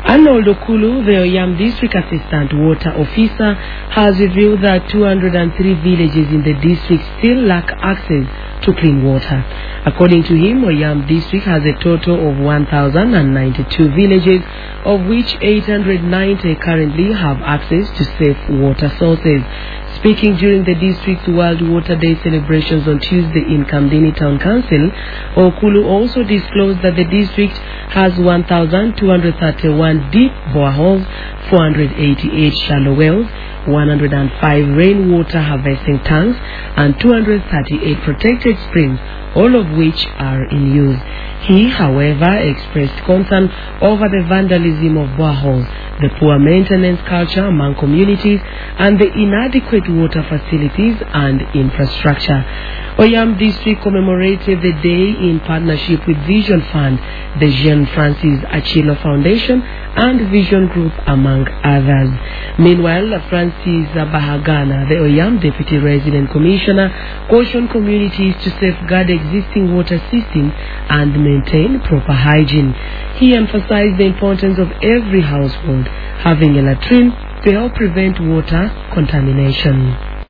Arnold Okulu, the Oyam District Assistant Water Officer, has revealed that 203 villages in the district still lack access to clean water. According to him, Oyam District has a total of 1,092 villages, of which 890 currently have access to safe water sources. Speaking during the district's World Water Day celebrations on Tuesday in Kamdini Town Council, Okulu also disclosed that the district has 1,231 deep boreholes, 488 shallow wells, 105 rainwater harvesting tanks, and 238 protected springs, all of which are in use. He, however, expressed concern over the vandalism of boreholes, the poor maintenance culture among communities, and the inadequate water facilities and infrastructure. Oyam District commemorated the day in partnership with Vision Fund, the Jean Francis Achilo Foundation, and Vision Group, among others. Meanwhile, Francis Bahagana, the Oyam Deputy Resident Commissioner, cautioned communities to safeguard existing water systems and maintain proper hygiene. He emphasized the importance of every household having a latrine to help prevent water contamination.